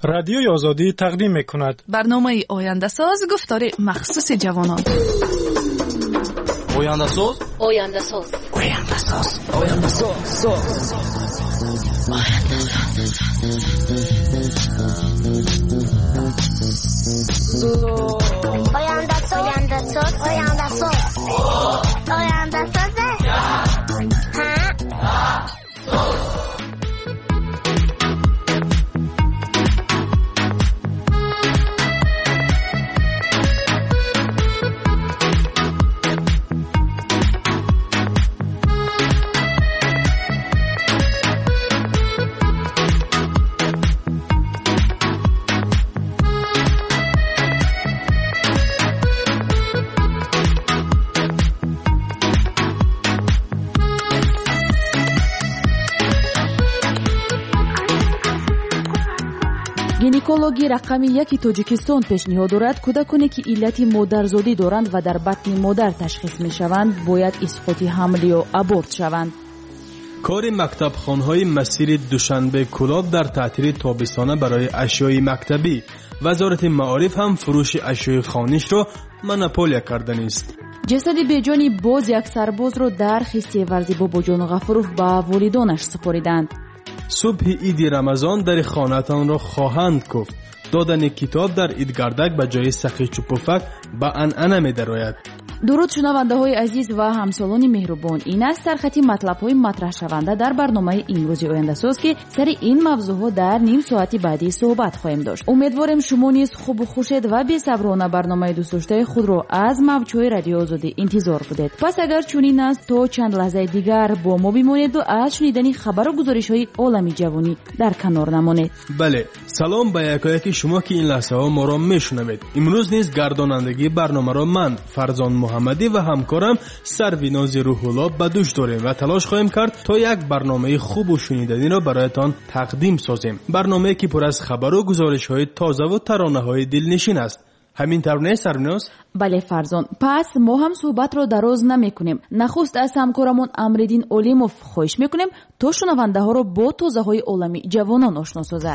رادیوی آزادی تقدیم می‌کند. برنامه آینده ساز گفتار مخصوص جوانان. آینده ساز. آینده ساز. آینده ساز. آینده ساز. آینده ساز. آینده ساز. آینده ساز. آینده ساز. گینکولوژی رقم 1 تاجیکستان پیشنهاد دارد کودکانی که علت مادرزادی دارند و در بطن مادر تشخیص میشوند باید اسقاط حمل یا ابورت شوند. کار مکتبخانه‌های مسیر دوشنبه کلاب در تعطیل تابستانه برای اشیای مکتبی. وزارت معارف هم فروش اشیای خوانش را مناپولیا کردن است. جسد بیجانی باز یک سرباز را در خیسته ورزی باباجان غفروف به والدانش سپاریدند. صبح عید رمضان در خانه‌تان را خواهند گفت. دادن کتاب در عیدگردک به جای سخی چوپوفک به عنعنه می‌دراید. درود شنونده های عزیز و همسالان مهربان، این است سرخطی مطلب های مطرح شونده در برنامه امروزی آینده ساز که سر این موضوع در نیم ساعتی بعدی صحبت خواهیم داشت. امیدوارم شما نیز خوب و خوشید و بی‌صبرانه برنامه دوست داشته خود را از موج‌های رادیو آزادی انتظار بدید. پس اگر چنین است تا چند لحظه دیگر با ما بمانید و از شنیدن خبر و گزارش‌های عالمی جوانی در کنار نمانید. بله، سلام به یکایک شما که این لحظه ها ما را میشنوید. امروز نیز گردانندگی برنامه را من فرزان محمدی و همکارم سرویناز روح‌الله به دوش داریم و تلاش خواهیم کرد تا یک برنامه خوب و شنیدنی را برایتان تقدیم سازیم. برنامه‌ای که پر از خبر و گزارش‌های تازه و ترانه‌های دلنشین است. همین طور نیست سرویناز؟ بله فرزان، پس ما هم صحبت را دراز نمی‌کنیم. نخست از همکارمون امردین اولیموف خواهش می‌کنیم تا شنونده‌ها را با تازه‌های عالمی جوانان آشنا سازد.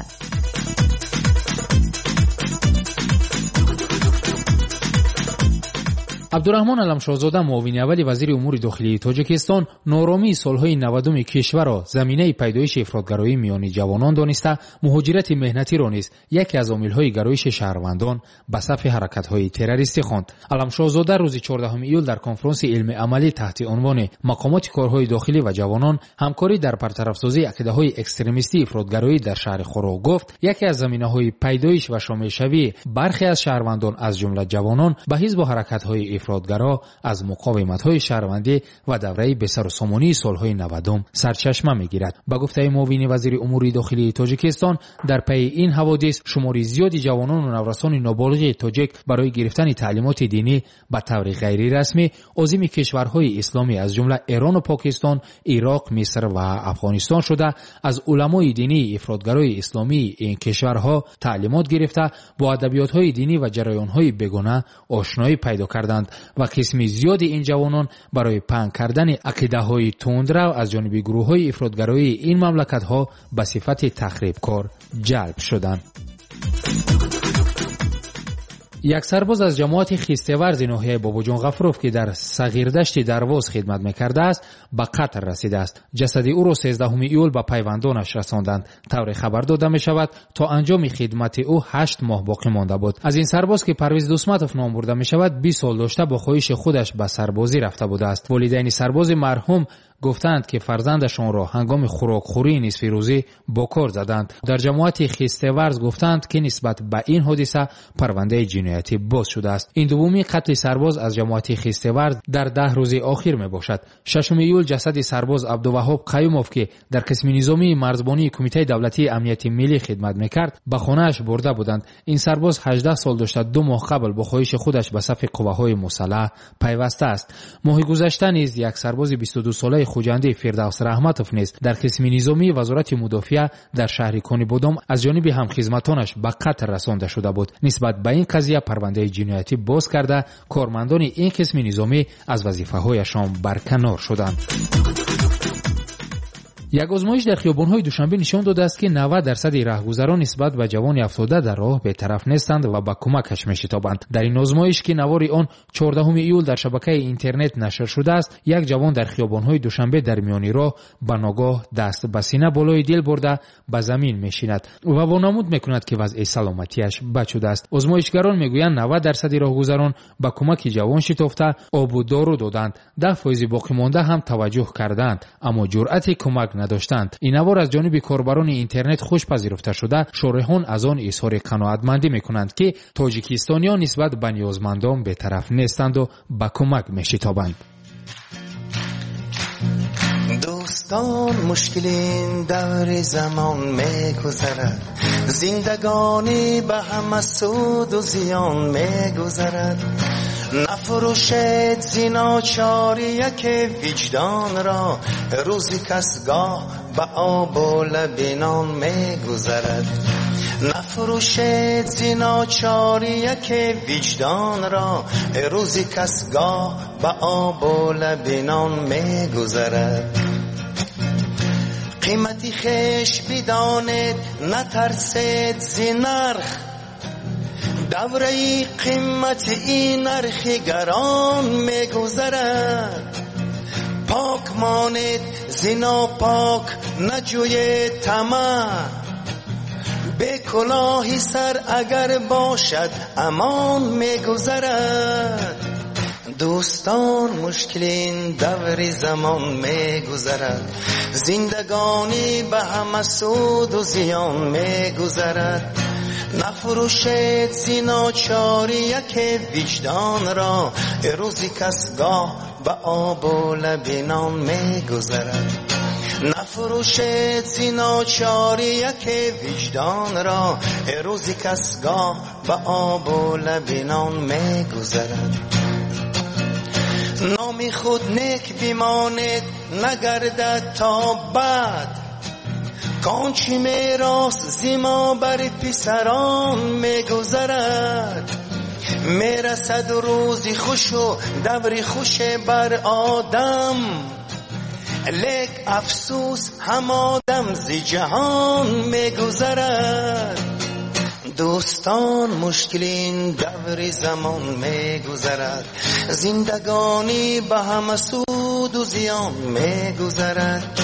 عبدالرحمن علمشاهزاده معاون اول وزیر امور داخلی تاجیکستان نارامی سالهای 90 کشور را زمینه پیدایش افراطگرایی میان جوانان دانسته مهاجرت مهنتی را نیز یکی از عامل‌های گرایش شهروندان به صف حرکت‌های تروریستی خواند. علمشاهزاده روز 14 ایول در کنفرانس علمی عملی تحت عنوان مقامات کارهای داخلی و جوانان همکاری در برطرف‌سازی عقیده‌های اکستریمیستی افراطگرایی در شهر خورو گفت یکی از زمینه‌های پیدایش و شامل شوی برخی از شهروندان از جمله جوانان به حزب و حرکت‌های افراطگرا از مقاومت‌های شهروندی و دوره بسر و سامانی سالهای 90 سرچشمه می‌گیرد. با گفته معاون وزیر امور داخلی تاجیکستان در پی این حوادث شماری زیادی جوانان و نورسان نابالغ تاجیک برای گرفتن تعلیمات دینی به طور غیر رسمی عازم کشورهای اسلامی از جمله ایران و پاکستان، عراق، مصر و افغانستان شده از علمای دینی افراطگرای اسلامی این کشورها تعلیمات گرفته با ادبیات‌های دینی و جریان‌های بیگانه آشنایی پیدا کردند و قسم زیادی این جوانان برای پنگ کردن عقیده‌های تندرو از جانب گروه‌های افراطگرایی این مملکت‌ها به صفت تخریبکار جلب شدند. یک سرباز از جماعت خیسته‌ورز ناحیه باباجان غفروف که در صغیردشت درواز خدمت می‌کرده است به قتل رسیده است. جسد او را 13 ایول به پیوندانش رساندند. طور خبر داده می‌شود تا انجام خدمت او 8 ماه باقی مانده بود. از این سرباز که پرویز دوسمتوف نام برده می‌شود 20 سال داشته با خواهش خودش به سربازی رفته بوده است. والدین سرباز مرحوم گفتند که فرزندشان را هنگام خوراکخوری نصف روزی با کار زدند. در جماعت خیسته‌ورز گفتند که نسبت به این حادثه پرونده جنایتی باز شده است. این دومی قتل سرباز از جماعت خیسته‌ورز در 10 روز اخیر می باشد. 6 ایول جسد سرباز عبدالوهاب قیوموف که در قسم نظامی مرزبانی کمیته دولتی امنیت ملی خدمت می‌کرد به خانه‌اش برده بودند. این سرباز 18 سال داشته 2 ماه قبل با خواهش خودش به صف قواهای مسلح پیوسته است. ماه گذشته نیز یک سرباز 22 ساله خوجنده فردوس رحمتوف نیز در قسم نظامی وزارت مدافع در شهر کنیبودم از جانب همخدمتانش به قتل رسانده شده بود. نسبت به این قضیه پرونده جنایتی باز کرده کارمندان این قسم نظامی از وظیفه‌هایشان برکنار شدند. یک آزمایش در خیابان‌های دوشنبه نشان داده است که 90% راهگذران نسبت به جوان افتاده در راه بی‌طرف نیستند و به کمکش می‌شتابند. در این آزمایش که نوار آن 14 ایول در شبکه اینترنت نشر شده است، یک جوان در خیابان‌های دوشنبه در میان راه به ناگاه دست به سینه بالای دل برده به زمین می‌شیند و وانمود می‌کند که وضع سلامتیش بد شده است. آزمایشگران می‌گویند 90% راهگذران به کمک جوان شتافته آب و دارو دادند. 10% باقی مانده هم توجه کردند اما جرأت کمک نداشتند. این نوار از جانب کاربران اینترنت خوش پذیرفته شده. شارحان از آن اظهار قناعتمندی می‌کنند که تاجیکستانیان نسبت به نیازمندان بی‌طرف نیستند و به کمک می‌شتابند. دوستان مشکلین دور زمان میگذرد، زندگانی به هم سود و زیان میگذرد. نفروشید زناچاری یک وجدان را، روزی کسگاه به آب و لبنان میگذرد. نفروشید زناچاری یک وجدان را، روزی کسگاه به آب و لبنان میگذرد. قیمتی خیش بدانید، نترسید زی نرخ، دوره قیمت این نرخ گران میگذرد. پاک مانید زنا پاک، نجوید طمع، به کلاهی سر اگر باشد امان میگذرد. دوستان مشکلین دور زمان میگذرد، زندگانی به هم سود و زیان میگذرد. نفروشید زناچاری یک وجدان را، روزی کسگاه به آب و لبنان میگذرد. نفروشید زناچاری یک وجدان را، روزی کسگاه به آب و لبنان میگذرد. نامی خود نیک بماند، نگردد تا بعد، کانچی میراث زما بر پسران میگذرد. میرسد روزی خوش و دوری خوش بر آدم، لیک افسوس هم آدم زی جهان میگذرد. دوستان مشکلین دور زمان میگذرد، زندگانی به هم سود و زیان میگذرد.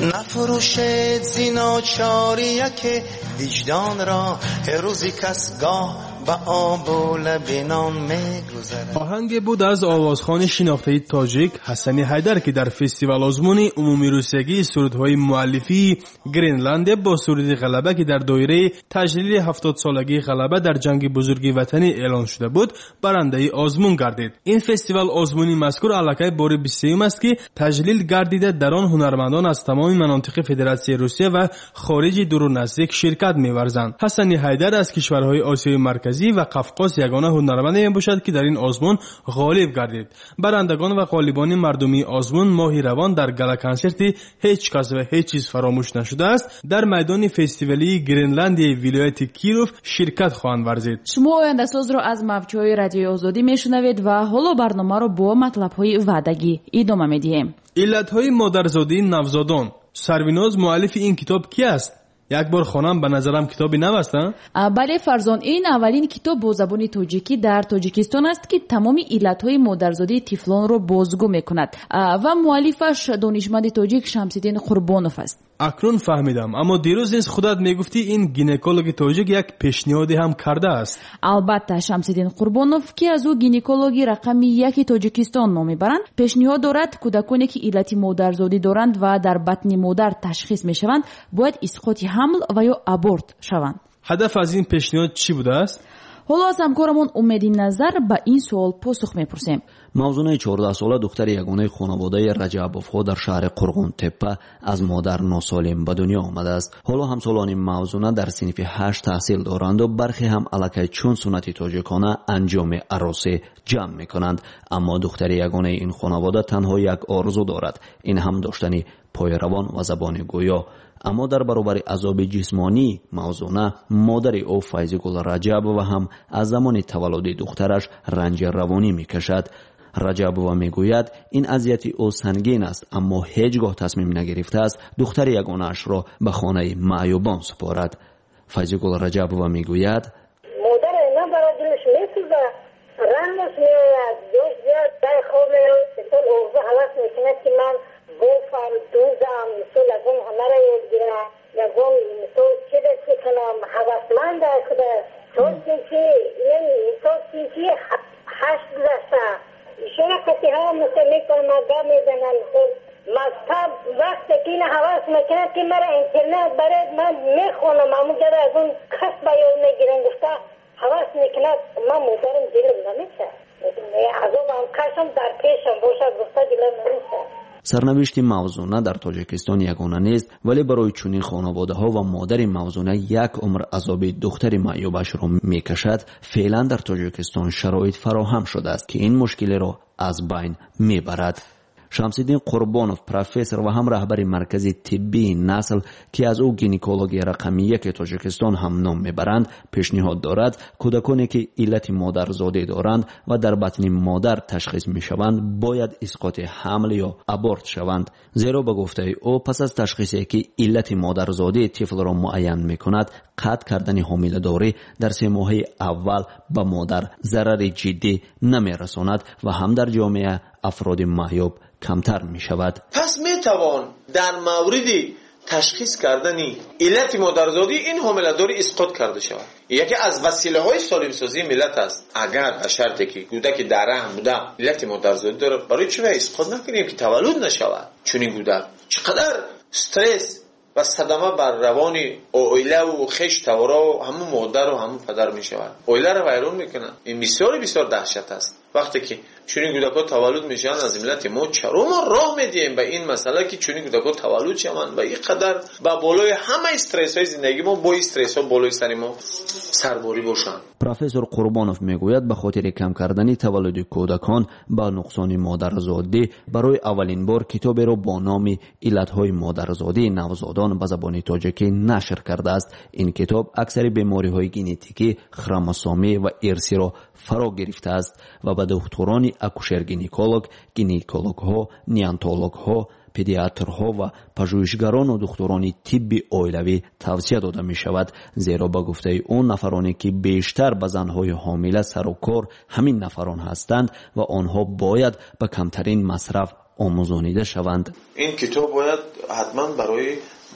نفروشید زناچاری یک وجدان را، روزی کسگاه به آب و لبنان میگذرد. آهنگ بود از آوازخوان شناخته تاجیک حسنی حیدر که در فستیوال آزمون عمومی روسیگی سرودهای مؤلفی گرینلند با سرود غلبه که در دایره تجلیل 70 سالگی غلبه در جنگ بزرگ وطنی اعلان شده بود برنده آزمون گردید. این فستیوال آزمونی مذکور الکی بار 20 است که تجلیل گردیده. در آن هنرمندان از تمام مناطق فدراسیون روسیه و خارج دور و نزدیک شرکت می‌ورزند. حسنی حیدر از کشورهای آسیای مرکزی و قفقاز یگانه هنرمندی میباشد که در این آزمون غالب گردید. برندگان و غالبان مردمی آزمون ماهی روان در گالا کنسرت هیچ کس و هیچ چیز فراموش نشده است در میدان فستیوالی گرینلندی ولایت کیروف شرکت خواهند ورزید. شما آینده ساز رو از موج‌های رادیوی آزادی میشنوید و حالا برنامه رو با مطلب‌های وعدگی ادامه میدیم. علت‌های مادرزادی نوزادان. سرویناز مؤلف این کتاب کی است؟ یک بار خوانم به نظرم کتابی نو است. بله فرزان، این اولین کتاب با زبان تاجیکی در تاجیکستان است که تمام علت‌های مادرزادی طفلان را بازگو می‌کند و مؤلفش دانشمند تاجیک شمس‌الدین قربانوف است. اکنون فهمیدم، اما دیروز نیز خودت میگفتی این گینکولوگ تاجیک یک پیشنهادی هم کرده است. البته شمس‌الدین قربانوف که از او گینکولوگی رقم 1 تاجیکستان نام میبرند پیشنهاد دارد کودکانی که علت مادرزادی دارند و در بطن مادر تشخیص میشوند باید اسقاط حمل و یا ابورت شوند. هدف از این پیشنهاد چی بوده است؟ حالا از همکارمون امیدی نظر به این سوال پاسخ میپرسیم. موضوع 14 ساله دختر یگانه خانواده رجبوف‌ها در شهر قرغون تپه از مادر ناسالم به دنیا آمده است. حالا همسالان موضوع در صنف 8 تحصیل دارند و برخی هم الکی چون سنت تاجیکانه انجام عروسی جمع میکنند. اما دختر یگانه این خانواده تنها یک آرزو دارد، این هم داشتن پای روان و زبان گویا. اما در برابر عذاب جسمانی موضوع مادر او فیض گل رجب و هم از زمان تولد دخترش رنج روانی میکشد. раҷабова мегӯяд ин азияти ӯ сангин аст, аммо ҳеҷ гоҳ тасмим нагирифтааст духтари ягонаашро ба хонаи маъюбон супорад. файзигул раҷабова мегӯяд: модар ина бара дилш месӯза, рангаш меояд, ёш зиёд дай хоб меояд, мисол орзу ҳавас мекунад ки ман бофам, дузам, мисол ягон ҳунара ёд гирам, ягон мисол чида чи кунам, ҳавасманд ай худа чор синфи, мисол синфи 8 гузашта ишора фатиҳа мисол мекунам, гап мезанам, мисол мактаб вақте ки ин ҳавас мекунад ки мара интернет баред ман мехонам, амуҷада аз он кас ба ёд мегирам гуфта ҳавас мекунад, ман модарам дилам намешад, азобам кашам дар пешам бошад гуфта дилам намешад. сарнавишти мавзуна дар тоҷикистон ягона нест, вале барои чунин хонаводаҳо ва модари мавзуна як умр азоби духтари маъюбашро мекашад, феълан дар тоҷикистон шароит фароҳам шудааст ки ин мушкилиро аз байн мебарад. шамсиддин қурбонов, профессор ва ҳам раҳбари маркази тиббии насл ки аз ӯ гинекология рақами 1 тоҷикистон ҳам ном мебаранд, пешниҳод дорад кӯдаконе ки иллати модарзодӣ доранд ва дар батни модар ташхис мешаванд бояд исқоти ҳамл ё аборт шаванд, зеро ба гуфтаи ӯ пас аз ташхисе ки иллати модарзодии тифлро муайян мекунад, қатъ кардани ҳомиладорӣ дар 3 моҳаи аввал ба модар зарари ҷиддӣ намерасонад ва ҳам дар ҷомеа афроди маъюб камтар می شود. پس می توان در مورد تشخیص کردن علت مادرزادی این حامله‌داری اسقاط کرده شود. یکی از وسیله‌های سالم سازی ملت است. اگر به شرطی که کودک در رحم بوده علت مادرزادی داره، برای چه اسقاط نکنیم که تولد نشود؟ چون این کودک چقدر استرس و صدمه بر روان عائله و خشت و همون مادر و همون پدر می شود. عائله رو ویران میکنن. این بسیار دهشت است. وقتی که چونین کودک‌ها تولد میشن از ملت ما چرا ما راه میدیم به این مسئله که چونین کودک‌ها تولد شوند و این قدر با بالای همه استرس‌های زندگی ما با استرس‌ها بالای سر ما سرباری باشند. پروفسور قربانوف میگوید به خاطر کم کردن تولد کودکان با نقصان مادرزادی برای اولین بار کتابی را با نام علت‌های مادرزادی نوزادان به زبان تاجیکی نشر کرده است. این کتاب اکثر بیماری‌های ژنتیکی، خروموسومی و ارثی را فرا گرفته است و به دکتران اکوشر گینکولوگ‌ها، نیانتولوگ‌ها، پدیاترها و پژوهشگران و دکتران طب اولیوی توصیه داده می شود، زیرا با گفته اون نفرانی که بیشتر به زنهای حامله سر و کار همین نفران هستند و آنها باید به کمترین مصرف آموزانیده شوند. این کتاب باید حتما برای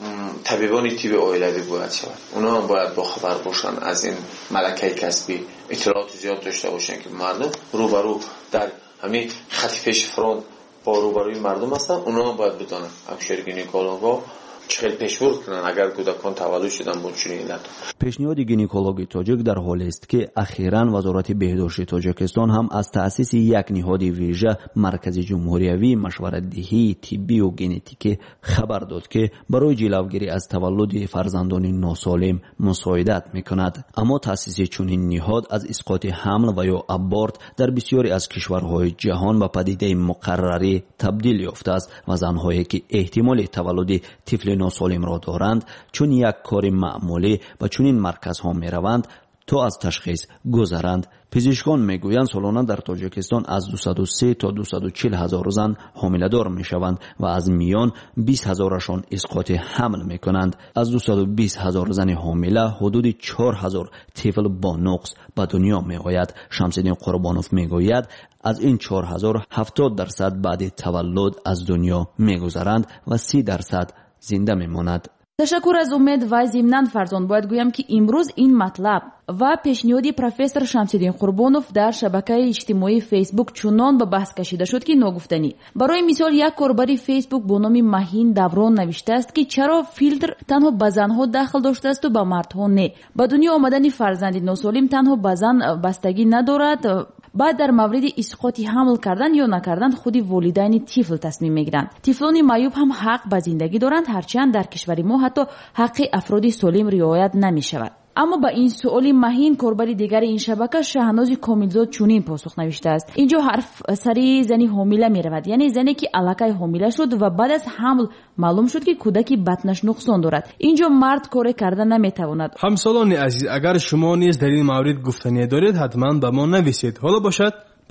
طبیبان طب اولیوی باید شود. اونا هم باید با خبر باشن از این ملکه کسبی، اطلاعات زیاد داشته باشن که مردم روبرو در همین خط پیش فرانت با روبروی مردم هستن. اونا هم باید بدانن اکوشر گینکولوگ‌ها چقدر پیشبرد کنن اگر کودکان تولد شدن با چنین علت. پیشنهاد گینکولوژی تاجیک در حالی است که اخیراً وزارت بهداشت تاجیکستان هم از تأسیس یک نهاد ویژه مرکز جمهوریوی مشورت‌دهی طبی و ژنتیکی خبر داد که برای جلوگیری از تولد فرزندان ناسالم مساعدت می‌کند. اما تأسیس چنین نهاد از اسقاط حمل و یا ابورت در بسیاری از کشورهای جهان به پدیده مقرری تبدیل یافته است و زن‌هایی که احتمال تولد طفل ناسالم را دارند چون یک کار معمولی و چون این مرکز ها می روند تا از تشخیص گذرند. پزشکان میگویند سالانه در تاجیکستان از 203 تا 240 هزار زن حامله دار می شوند و از میان 20 هزارشان اسقاط حمل می کنند. از 220 هزار زن حامله حدود 4 هزار طفل با نقص به دنیا می آید. شمسدین قربانوف میگوید از این 4 هزار 70% بعد تولد از دنیا می گذرند و 30% زنده می ماند. تشکر از امید و ضمناً فرزان باید گویم که امروز این مطلب و پیشنهادی پروفسور شمسدین قربانوف در شبکه اجتماعی فیسبوک چنان به بحث کشیده شد که ناگفتنی. برای مثال یک کاربر فیسبوک با نام مهین دوران نوشته است که چرا فیلتر تنها به زنها دخل داشته است و به مردها نه. به دنیا آمدن فرزند ناسالم تنها به زن بستگی ندارد. بعد در مورد اسقاط حمل کردن یا نکردن خودی والدین طفل تصمیم میگیرند. طفلان معیوب هم حق به زندگی دارند، هرچند در کشور ما حتی حق افراد سالم رعایت نمی شود. اما با این سؤال مهین کاربر دیگر این شبکه شهناز کاملزاد چنین پاسخ نوشته است. اینجا حرف سری زنی حامله می رود، یعنی زنی که الکی حامله شد و بعد از حمل معلوم شد که کودکی بطنش نقصان دارد. اینجا مرد کار کردن نمی تواند. همسالان عزیز، اگر شما نیز در این مورد گفتنی دارید حتما به ما نویسید. حالا باشد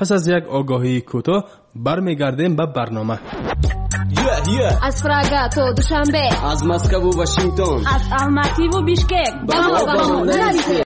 پس از یک آگاهی کوتاه برمیگردیم به برنامه. از پراگا تا دوشنبه، از مسکو و واشنگتن، از الماتی و بیشکک،